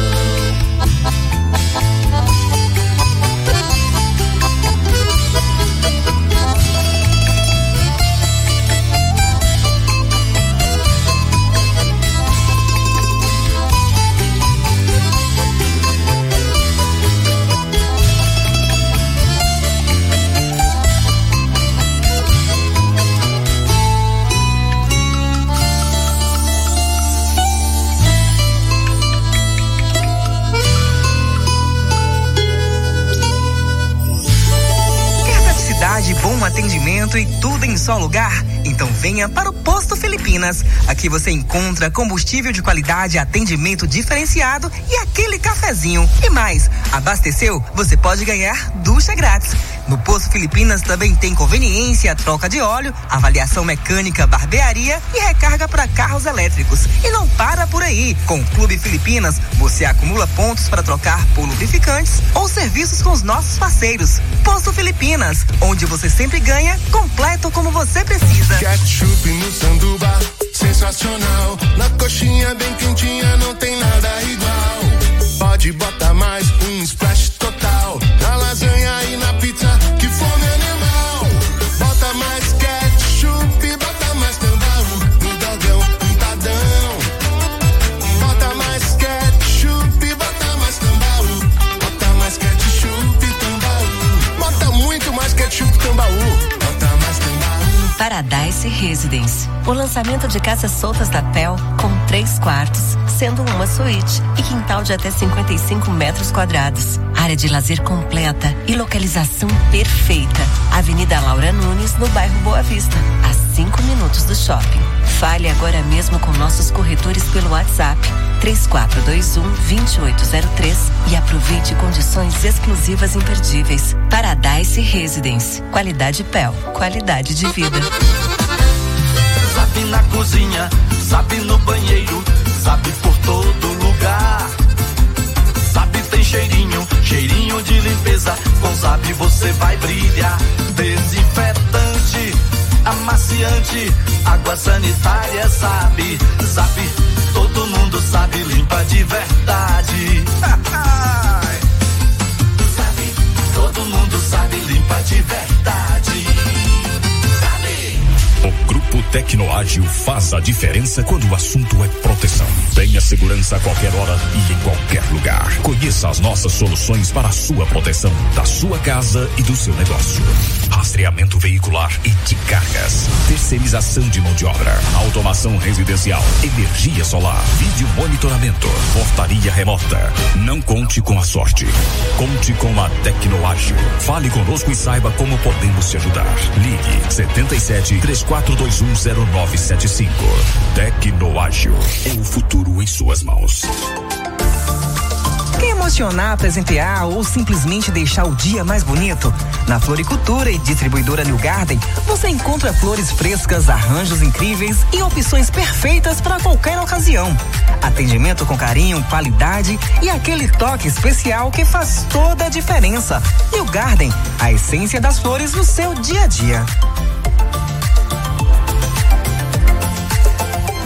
Bom atendimento e tudo em só lugar? Então venha para o Posto Filipinas. Aqui você encontra combustível de qualidade, atendimento diferenciado e aquele cafezinho. E mais, abasteceu? Você pode ganhar ducha grátis. No Posto Filipinas também tem conveniência, troca de óleo, avaliação mecânica, barbearia e recarga para carros elétricos. E não para por aí. Com o Clube Filipinas, você acumula pontos para trocar por lubrificantes ou serviços com os nossos parceiros. Posto Filipinas, onde você sempre ganha, completo como você precisa. Ketchup no sanduba, sensacional. Na coxinha bem quentinha, não tem nada igual. Pode botar mais um splash total. Na lasanha e na pizza, que fome animal. Bota mais ketchup, bota mais tambaú. No dogão, empadão. Bota mais ketchup, bota mais tambaú. Bota mais ketchup, tambaú. Bota muito mais ketchup, tambaú. Bota mais tambaú. Paradise Residence. O lançamento de casas soltas da P E L com três quartos, sendo uma suíte e quintal de até cinquenta e cinco metros quadrados. Área de lazer completa e localização perfeita. Avenida Laura Nunes, no bairro Boa Vista, a cinco minutos do shopping. Fale agora mesmo com nossos corretores pelo WhatsApp três quatro dois um, dois oito zero três e aproveite condições exclusivas imperdíveis. Paradise Residence. Qualidade P E L. Qualidade de vida. Zap na cozinha, zap no banheiro, zap por todo lugar. Zap tem cheirinho, cheirinho de limpeza. Com Zap você vai brilhar. Desinfetante, amaciante, água sanitária, sabe? Zap, todo mundo sabe, limpa de verdade. Zap, todo mundo sabe, limpa de verdade. O Grupo Tecnoágil faz a diferença quando o assunto é proteção. Tenha segurança a qualquer hora e em qualquer lugar. Conheça as nossas soluções para a sua proteção, da sua casa e do seu negócio. Rastreamento veicular e de cargas. Terceirização de mão de obra. Automação residencial. Energia solar. Vídeo monitoramento. Portaria remota. Não conte com a sorte. Conte com a Tecnoágil. Fale conosco e saiba como podemos te ajudar. Ligue setenta e sete, três quatro dois um, zero nove sete cinco. Tecnoágil. É o futuro em suas mãos. Quer emocionar, presentear ou simplesmente deixar o dia mais bonito? Na Floricultura e Distribuidora New Garden, você encontra flores frescas, arranjos incríveis e opções perfeitas para qualquer ocasião. Atendimento com carinho, qualidade e aquele toque especial que faz toda a diferença. New Garden, a essência das flores no seu dia a dia.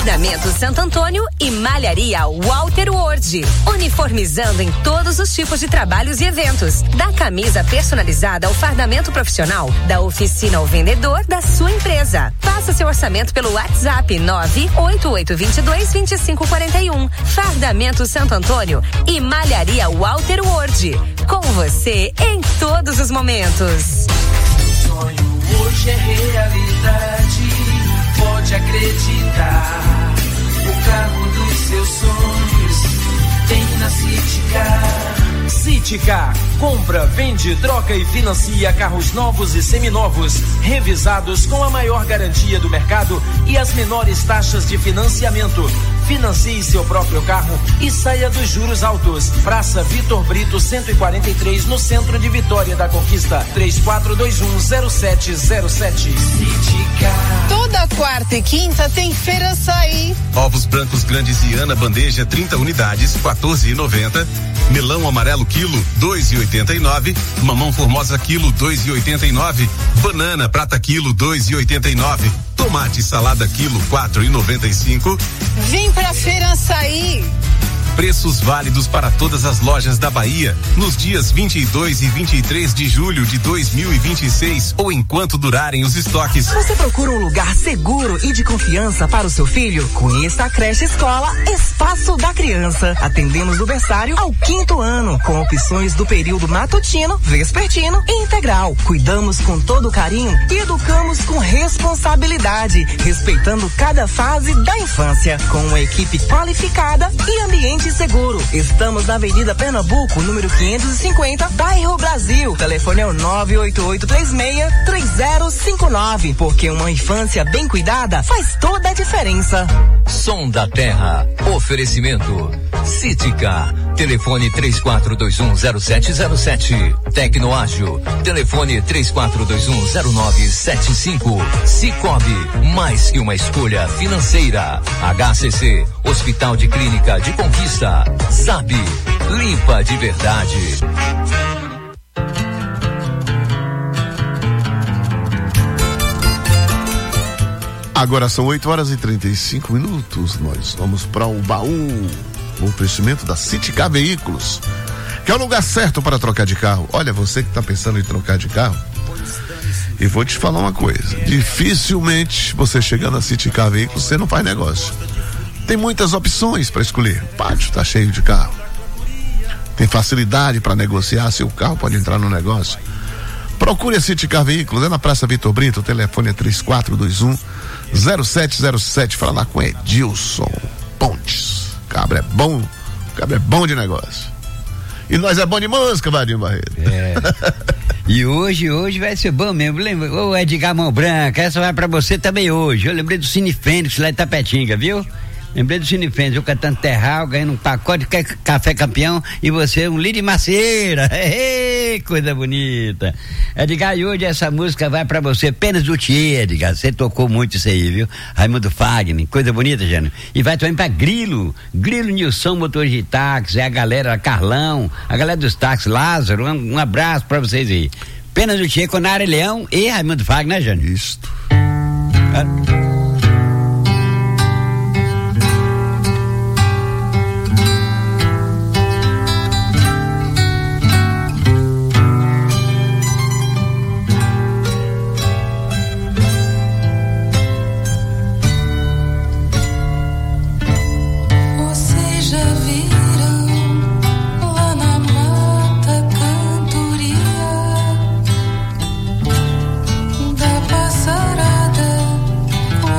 Fardamento Santo Antônio e Malharia Walter Ward. Uniformizando em todos os tipos de trabalhos e eventos. Da camisa personalizada ao fardamento profissional, da oficina ao vendedor da sua empresa. Faça seu orçamento pelo WhatsApp nove oito oito dois dois, dois cinco quatro um. Fardamento Santo Antônio e Malharia Walter Ward. Com você em todos os momentos. O sonho hoje é realidade. Pode acreditar, o carro dos seus sonhos tem na Citicar. Citicar, compra, vende, troca e financia carros novos e seminovos, revisados com a maior garantia do mercado e as menores taxas de financiamento. Financie seu próprio carro e saia dos juros altos. Praça Vitor Brito cento e quarenta e três, no centro de Vitória da Conquista. três quatro dois um zero sete zero sete. Citicar. Toda quarta e quinta tem Feira Açaí. Ovos brancos grandes Iana bandeja trinta unidades, quatorze e noventa. Melão amarelo quilo, dois e oitenta e nove. Mamão formosa quilo, dois e oitenta e nove. Banana prata quilo, dois e oitenta e nove. Tomate salada quilo, quatro e noventa e cinco. Vem pra Feira Açaí. Preços válidos para todas as lojas da Bahia nos dias vinte e dois e vinte e três de julho de dois mil e vinte e seis ou enquanto durarem os estoques. Você procura um lugar seguro e de confiança para o seu filho? Conheça a creche escola Espaço da Criança. Atendemos do berçário ao quinto ano, com opções do período matutino, vespertino e integral. Cuidamos com todo carinho e educamos com responsabilidade, respeitando cada fase da infância, com uma equipe qualificada e ambiente seguro. Estamos na Avenida Pernambuco, número quinhentos e cinquenta, bairro Brasil. Telefone é o nove oito oito três seis três zero cinco nove, porque uma infância bem cuidada faz toda a diferença. Som da Terra. Oferecimento Cítica. Telefone três quatro dois um zero sete zero sete. Tecnoágil. Telefone três quatro dois um zero nove sete cinco. Cicobi. Mais que uma escolha financeira. H C C. Hospital de Clínica de Conquista. Sabe, limpa de verdade. Agora são oito horas e trinta e cinco minutos. Nós vamos para o baú. O oferecimento da Citicar Veículos, que é o lugar certo para trocar de carro. Olha, você que está pensando em trocar de carro, e vou te falar uma coisa: dificilmente você chegando a Citicar Veículos, você não faz negócio. Tem muitas opções para escolher. O pátio está cheio de carro. Tem facilidade para negociar. Seu carro pode entrar no negócio. Procure a Citicar Veículos. É na Praça Vitor Brito. O telefone é três quatro dois um zero sete zero sete. Fala lá com Edilson Pontes. Cabra é bom. Cabra é bom de negócio. E nós é bom de música, Vadinho Barreto. É. E hoje, hoje vai ser bom mesmo. Lembra? Ô Edgar Mão Branca, essa vai pra você também hoje. Eu lembrei do Cine Fênix lá de Tapetinga, viu? Lembrei do Cine Fênix, eu cantando terral, ganhando um pacote de café campeão e você um lírio de macieira. Ei, coisa bonita. Edgar, e hoje essa música vai pra você, apenas do Thier, Edgar. Você tocou muito isso aí, viu? Raimundo Fagner, coisa bonita, Jânio. E vai também pra Grilo, Grilo Nilson, motor de táxi, é a galera, Carlão, a galera dos táxis, Lázaro, um, um abraço pra vocês aí. Apenas do Thier com Nara Leão e Raimundo Fagner, né, Jânio? Isto. Ah. Passarada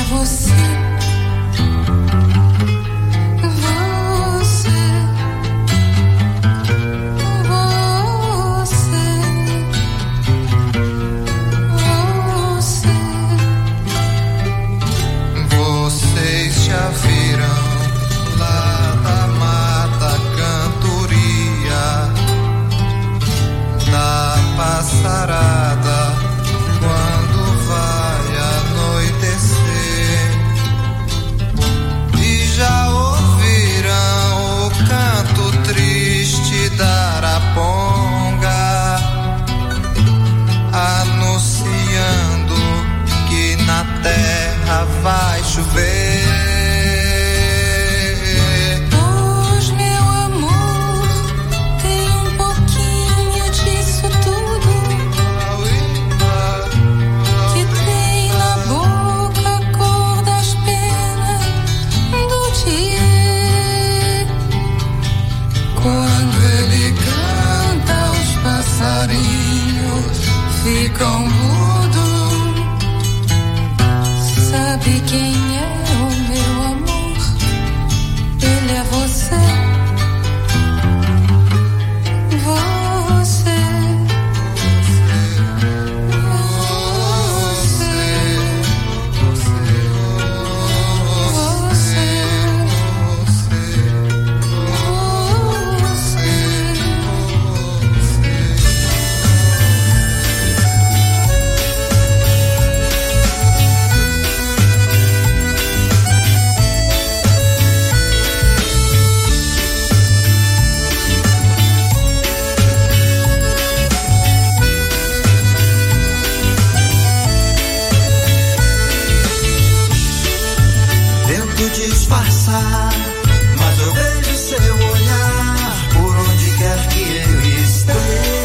você. Já viram lá da mata cantoria da passarada quando vai anoitecer, e já ouviram o canto triste da araponga anunciando que na terra vai chover. Ficam mudo, sabe quem é o meu amor? Ele é você, você, disfarçar, mas eu vejo seu olhar por onde quer que eu esteja.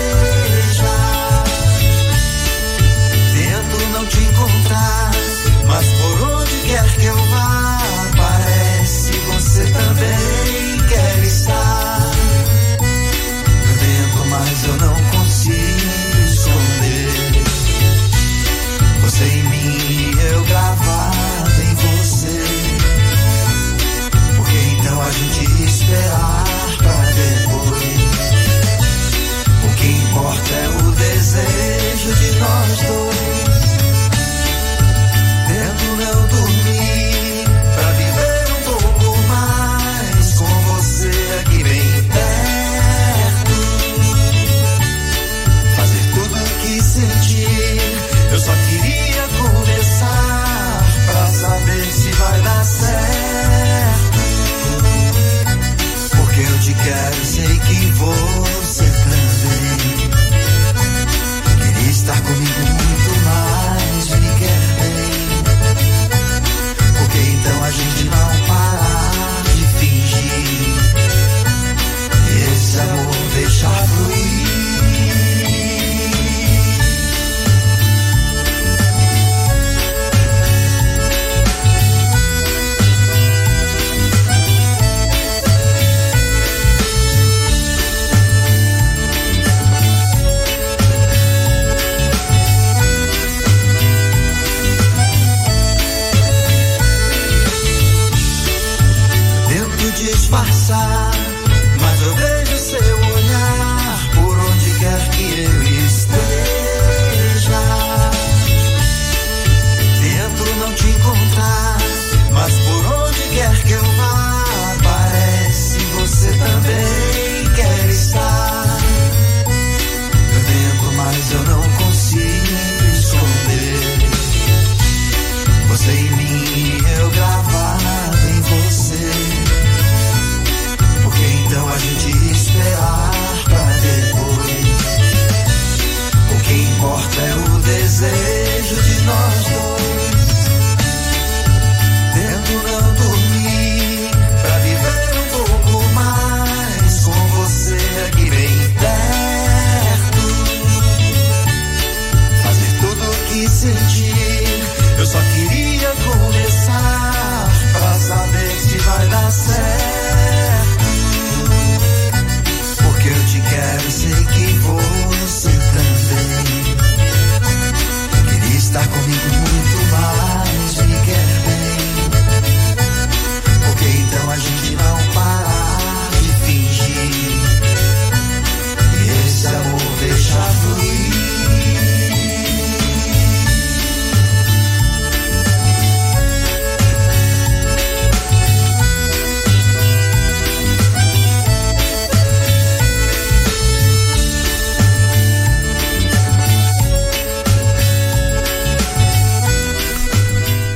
Tento não te encontrar, mas por onde quer que eu vá, parece você também quer estar. Eu tento, mas eu não consigo esconder você em mim, eu gravado em você.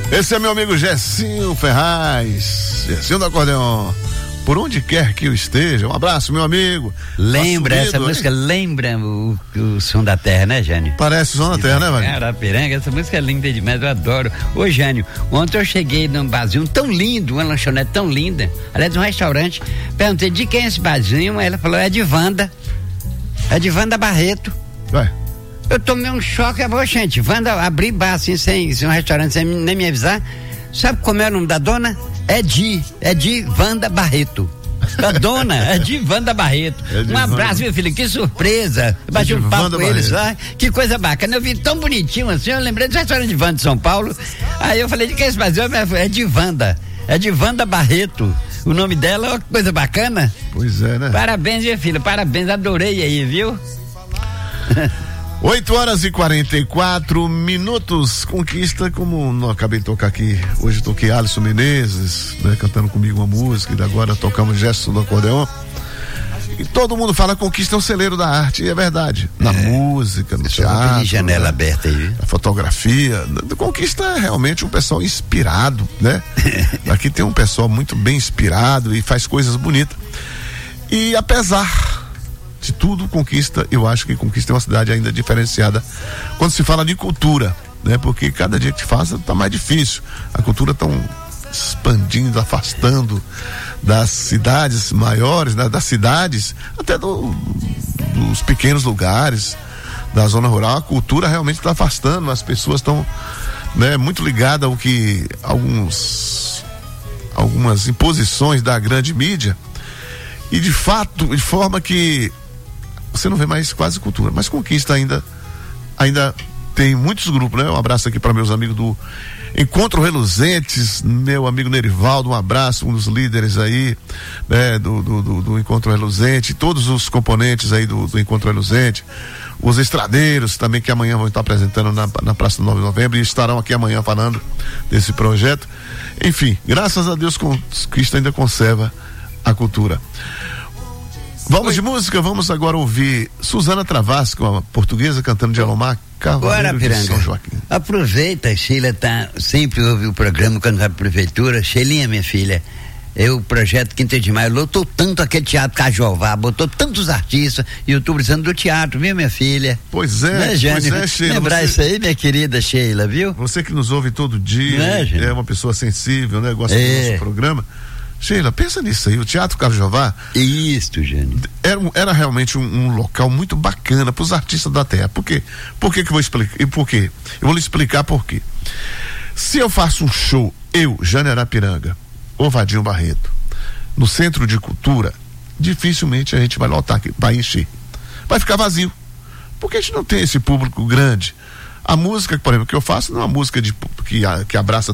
Esse é meu amigo Gessinho Ferraz, Gessinho do acordeon. Por onde quer que eu esteja, um abraço, meu amigo. Lembra, tá sumido, essa música hein? Lembra o, o som da terra, né, Jânio? Parece o som da terra, né, Wagner? Arapiranga, essa música é linda demais, eu adoro. Ô, Jânio, ontem eu cheguei num barzinho tão lindo, uma lanchonete tão linda, aliás, um restaurante, perguntei de quem é esse barzinho, ela falou, é de Wanda, é de Wanda Barreto. Ué? Eu tomei um choque, eu falei, gente, Wanda, abri bar assim, sem, sem um restaurante, sem nem me avisar. Sabe como é o nome da dona? É de, é de Wanda Barreto. Da dona, é de Wanda Barreto. É de um abraço, Wanda. Meu filho, que surpresa. Eu bati é um papo Wanda com eles lá, que coisa bacana. Eu vi tão bonitinho assim, eu lembrei do restaurante de Wanda de São Paulo. Aí eu falei, de que é esse Brasil? É de Wanda, é de Wanda Barreto. O nome dela é uma coisa bacana. Pois é, né? Parabéns, minha filha, parabéns, adorei aí, viu? oito horas e quarenta e quatro minutos. Conquista, como não acabei de tocar aqui. Hoje toquei Alisson Menezes, né, cantando comigo uma música, e agora tocamos Gesto do Acordeon. E todo mundo fala Conquista é um celeiro da arte, e é verdade. Na é. música, no teatro. Janela né, aberta aí. Na fotografia. Conquista é realmente um pessoal inspirado, né? Aqui tem um pessoal muito bem inspirado e faz coisas bonitas. E apesar de tudo, Conquista, eu acho que Conquista é uma cidade ainda diferenciada quando se fala de cultura, né? Porque cada dia que passa tá mais difícil. A cultura tão expandindo, afastando das cidades maiores, né? Das cidades, até do, dos pequenos lugares da zona rural. A cultura realmente está afastando, as pessoas estão, né, muito ligadas ao que alguns algumas imposições da grande mídia, e de fato, de forma que você não vê mais quase cultura, mas Conquista ainda ainda tem muitos grupos, né? Um abraço aqui para meus amigos do Encontro Reluzentes, meu amigo Nerivaldo, um abraço, um dos líderes aí, né? Do, do, do, do Encontro Reluzente, todos os componentes aí do, do Encontro Reluzente, os estradeiros também, que amanhã vão estar apresentando na, na Praça do nove de Novembro, e estarão aqui amanhã falando desse projeto. Enfim, graças a Deus, Conquista ainda conserva a cultura. Vamos Oi. de música, vamos agora ouvir Suzana Travasco, uma portuguesa, cantando de Alomar, Cavaleiro de São Joaquim. Aproveita, Sheila tá, sempre ouve o programa quando vai pra prefeitura. Sheilinha, minha filha, é o projeto Quinta de Maio, lotou tanto aquele teatro Cajová, botou tantos artistas, e eu tô precisando do teatro, viu, minha filha? Pois é, né, pois é, Sheila. Lembrar você, isso aí, minha querida Sheila, viu? Você que nos ouve todo dia, é, é uma pessoa sensível, né? Gosta é. do nosso programa. Sheila, pensa nisso aí, o Teatro Cajová. Isso, Jânio. Era, um, era realmente um, um local muito bacana para os artistas da terra. Por quê? Por que que eu vou explicar? E por quê? Eu vou lhe explicar por quê. Se eu faço um show, eu, Jânio Arapiranga, ou Vadinho Barreto, no Centro de Cultura, dificilmente a gente vai lotar, vai encher. Vai ficar vazio. Porque a gente não tem esse público grande. A música, por exemplo, que eu faço não é uma música de, que, que abraça